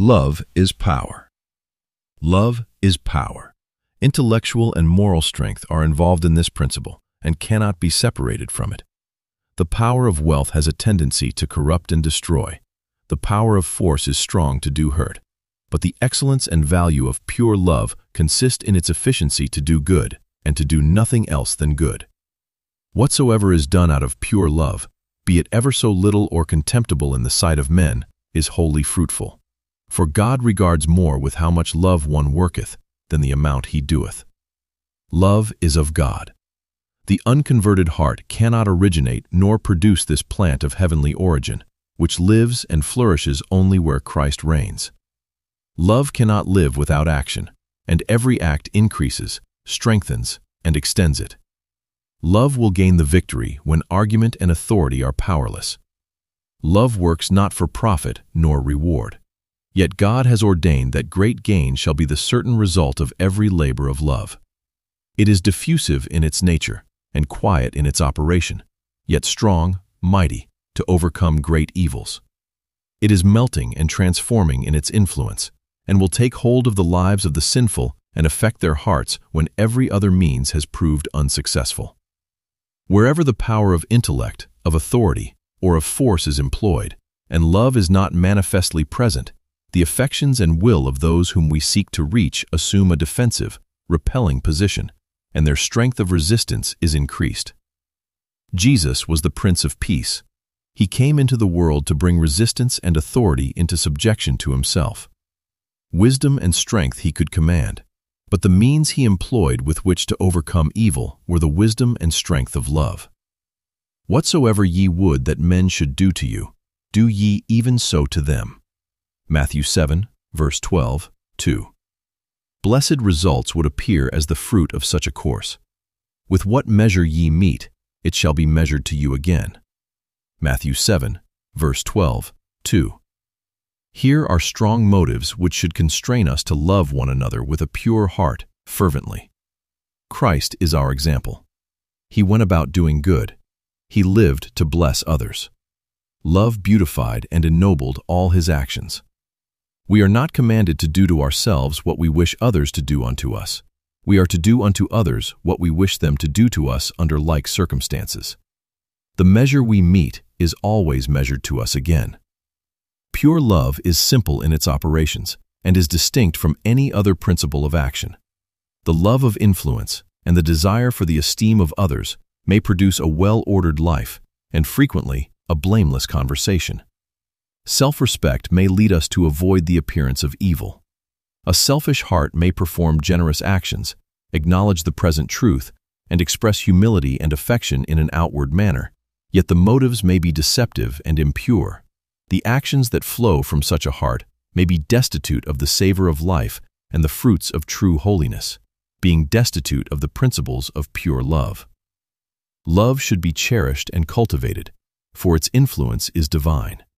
Love is power. Love is power. Intellectual and moral strength are involved in this principle and cannot be separated from it. The power of wealth has a tendency to corrupt and destroy. The power of force is strong to do hurt. But the excellence and value of pure love consist in its efficiency to do good and to do nothing else than good. Whatsoever is done out of pure love, be it ever so little or contemptible in the sight of men, is wholly fruitful. For God regards more with how much love one worketh than the amount he doeth. Love is of God. The unconverted heart cannot originate nor produce this plant of heavenly origin, which lives and flourishes only where Christ reigns. Love cannot live without action, and every act increases, strengthens, and extends it. Love will gain the victory when argument and authority are powerless. Love works not for profit nor reward. Yet God has ordained that great gain shall be the certain result of every labor of love. It is diffusive in its nature and quiet in its operation, yet strong, mighty, to overcome great evils. It is melting and transforming in its influence, and will take hold of the lives of the sinful and affect their hearts when every other means has proved unsuccessful. Wherever the power of intellect, of authority, or of force is employed, and love is not manifestly present, the affections and will of those whom we seek to reach assume a defensive, repelling position, and their strength of resistance is increased. Jesus was the Prince of Peace. He came into the world to bring resistance and authority into subjection to himself. Wisdom and strength he could command, but the means he employed with which to overcome evil were the wisdom and strength of love. Whatsoever ye would that men should do to you, do ye even so to them. Matthew 7, verse 12, 2. Blessed results would appear as the fruit of such a course. With what measure ye mete, it shall be measured to you again. Matthew 7, verse 12, 2. Here are strong motives which should constrain us to love one another with a pure heart, fervently. Christ is our example. He went about doing good. He lived to bless others. Love beautified and ennobled all his actions. We are not commanded to do to ourselves what we wish others to do unto us. We are to do unto others what we wish them to do to us under like circumstances. The measure we mete is always measured to us again. Pure love is simple in its operations and is distinct from any other principle of action. The love of influence and the desire for the esteem of others may produce a well-ordered life and frequently a blameless conversation. Self-respect may lead us to avoid the appearance of evil. A selfish heart may perform generous actions, acknowledge the present truth, and express humility and affection in an outward manner, yet the motives may be deceptive and impure. The actions that flow from such a heart may be destitute of the savor of life and the fruits of true holiness, being destitute of the principles of pure love. Love should be cherished and cultivated, for its influence is divine.